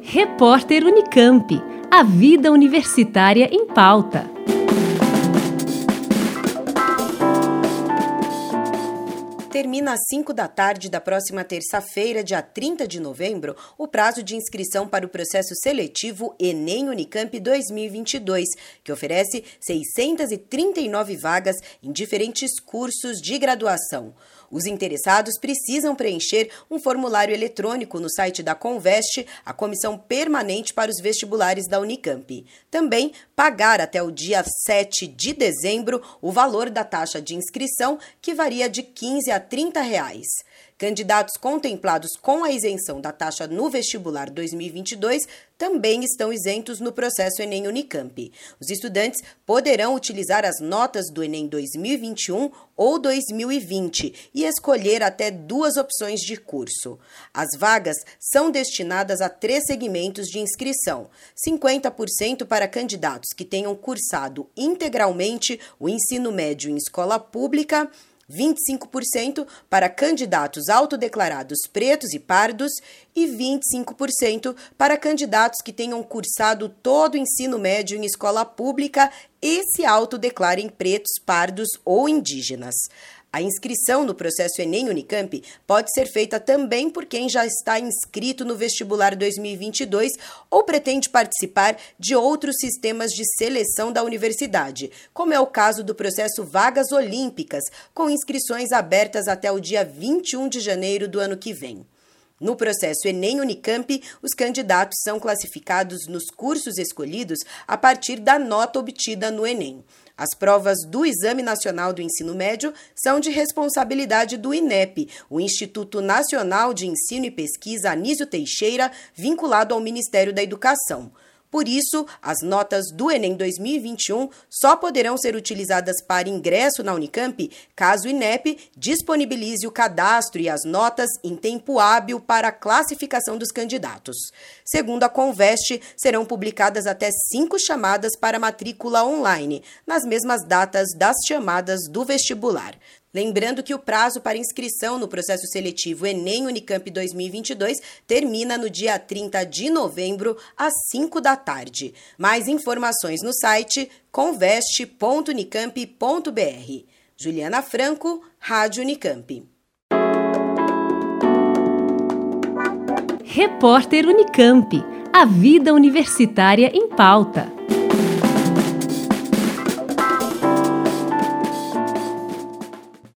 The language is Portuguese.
Repórter Unicamp. A vida universitária em pauta. Termina às 5 da tarde da próxima terça-feira, dia 30 de novembro, o prazo de inscrição para o processo seletivo Enem Unicamp 2022, que oferece 639 vagas em diferentes cursos de graduação. Os interessados precisam preencher um formulário eletrônico no site da Conveste, a comissão permanente para os vestibulares da Unicamp. Também pagar até o dia 7 de dezembro o valor da taxa de inscrição, que varia de R$15 a R$30. Candidatos contemplados com a isenção da taxa no vestibular 2022 também estão isentos no processo Enem Unicamp. Os estudantes poderão utilizar as notas do Enem 2021 ou 2020 e escolher até 2 opções de curso. As vagas são destinadas a 3 segmentos de inscrição: 50% para candidatos que tenham cursado integralmente o ensino médio em escola pública, 25% para candidatos autodeclarados pretos e pardos e 25% para candidatos que tenham cursado todo o ensino médio em escola pública e se autodeclarem pretos, pardos ou indígenas. A inscrição no processo Enem Unicamp pode ser feita também por quem já está inscrito no vestibular 2022 ou pretende participar de outros sistemas de seleção da universidade, como é o caso do processo Vagas Olímpicas, com inscrições abertas até o dia 21 de janeiro do ano que vem. No processo Enem Unicamp, os candidatos são classificados nos cursos escolhidos a partir da nota obtida no Enem. As provas do Exame Nacional do Ensino Médio são de responsabilidade do INEP, o Instituto Nacional de Ensino e Pesquisa Anísio Teixeira, vinculado ao Ministério da Educação. Por isso, as notas do Enem 2021 só poderão ser utilizadas para ingresso na Unicamp caso o INEP disponibilize o cadastro e as notas em tempo hábil para a classificação dos candidatos. Segundo a Conveste, serão publicadas até 5 chamadas para matrícula online, nas mesmas datas das chamadas do vestibular. Lembrando que o prazo para inscrição no processo seletivo Enem Unicamp 2022 termina no dia 30 de novembro, às 5 da tarde. Mais informações no site conveste.unicamp.br. Juliana Franco, Rádio Unicamp. Repórter Unicamp. A vida universitária em pauta.